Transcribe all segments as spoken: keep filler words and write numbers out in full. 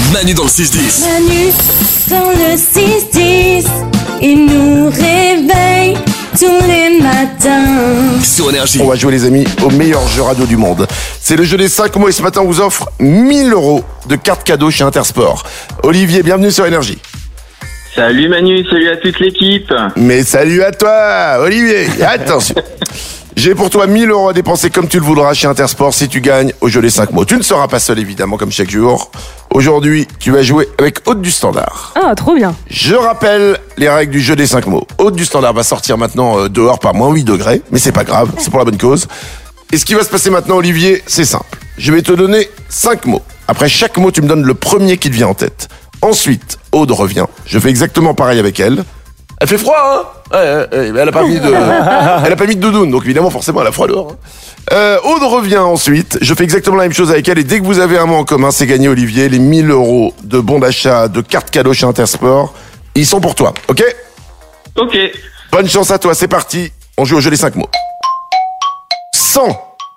Manu dans le six dix. Manu dans le six dix, il nous réveille tous les matins. Sur Énergie. On va jouer les amis au meilleur jeu radio du monde. C'est le jeu des cinq mots et ce matin on vous offre mille euros de cartes cadeaux chez Intersport. Olivier, bienvenue sur Énergie. Salut Manu, salut à toute l'équipe. Mais salut à toi Olivier. Attention. J'ai pour toi mille euros à dépenser comme tu le voudras chez Intersport si tu gagnes au jeu des cinq mots. Tu ne seras pas seul évidemment comme chaque jour. Aujourd'hui, tu vas jouer avec Aude du Standard. Ah, trop bien. Je rappelle les règles du jeu des cinq mots. Aude du Standard va sortir maintenant euh, dehors par moins huit degrés, mais c'est pas grave, c'est pour la bonne cause. Et ce qui va se passer maintenant, Olivier, c'est simple. Je vais te donner cinq mots. Après chaque mot, tu me donnes le premier qui te vient en tête. Ensuite, Aude revient. Je fais exactement pareil avec elle. Elle fait froid, hein ouais, ouais, ouais, elle a pas mis de, elle a pas mis de doudoune, donc évidemment, forcément, elle a froid dehors. Hein. Euh, Aude revient ensuite. Je fais exactement la même chose avec elle et dès que vous avez un mot en commun, c'est gagné, Olivier. Les mille euros de bons d'achat, de cartes cadeaux chez Intersport, ils sont pour toi, ok? Ok. Bonne chance à toi, c'est parti. On joue au jeu des cinq mots. Sans.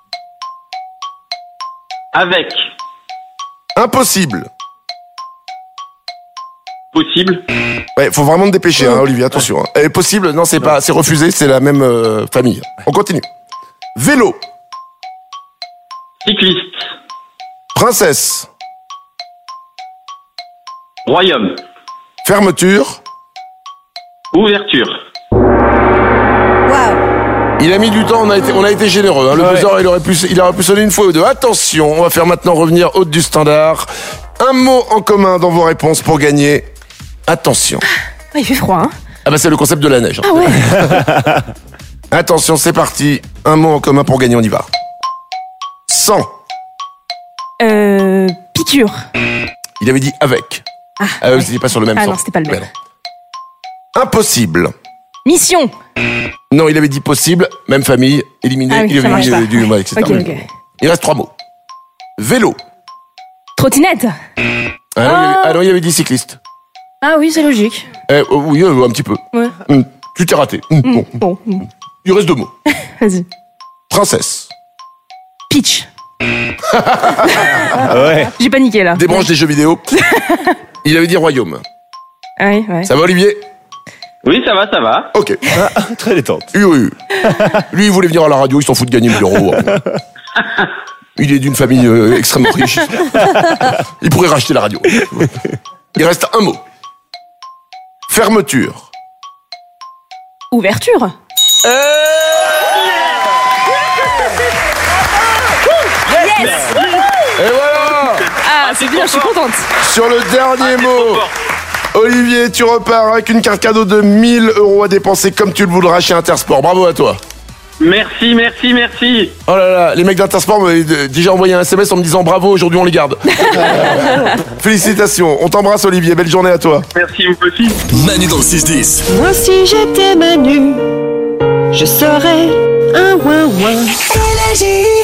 Avec. Impossible. Possible. Ouais, faut vraiment te dépêcher, hein, Olivier, attention. Hein. Eh, possible, non, c'est pas, c'est refusé, c'est la même euh, famille. On continue. Vélo. Cycliste. Princesse. Royaume. Fermeture. Ouverture. Waouh. Il a mis du temps, on a été, on a été généreux. Hein. Le Ouais. buzzer, il aurait pu, il aurait pu sonner une fois ou deux. Attention, on va faire maintenant revenir Aude du Standard. Un mot en commun dans vos réponses pour gagner. Attention. Ah, il fait froid, hein. Ah bah c'est le concept de la neige. Hein. Ah ouais. Attention, c'est parti. Un mot en commun pour gagner, on y va. Sans. Euh, piqûre. Il avait dit avec. Ah, Ah, ouais. c'était pas sur le même Ah sens. non, c'était pas le même. Ouais, non. Impossible. Mission. Non, il avait dit possible, même famille, éliminé, Ah oui, il avait ça marche dit pas. du, ouais, et cetera. Ok, ok. Il reste trois mots. Vélo. Trottinette. Ah, non, il avait, ah non, il avait dit cycliste. Ah oui, c'est logique. Eh, oh, oui, euh, un petit peu. Ouais. Hum, tu t'es raté. Hum, bon. Bon, mm. Il reste deux mots. Vas-y. Princesse. Pitch. Ouais. J'ai paniqué là. Des branches des jeux vidéo. Il avait dit royaume. Ah oui, ouais. Ça va, Olivier? Oui, ça va, ça va. Ok. Très détente. Oui, oui. Lui, il voulait venir à la radio, il s'en fout de gagner mille euros. Il est d'une famille euh, extrêmement riche. Il pourrait racheter la radio. Il reste un mot. Fermeture. Ouverture. Et voilà. Ah, c'est bien, je suis contente. Sur le dernier mot, Olivier, tu repars avec une carte cadeau de mille euros à dépenser comme tu le voudras chez Intersport. Bravo à toi. Merci, merci, merci. Oh là là, les mecs d'Intersport m'avaient déjà envoyé un S M S en me disant bravo, aujourd'hui on les garde. Félicitations, on t'embrasse Olivier, belle journée à toi. Merci vous aussi. Manu dans le six dix. Moi si j'étais Manu, je serais un ouin ouin. Énergie.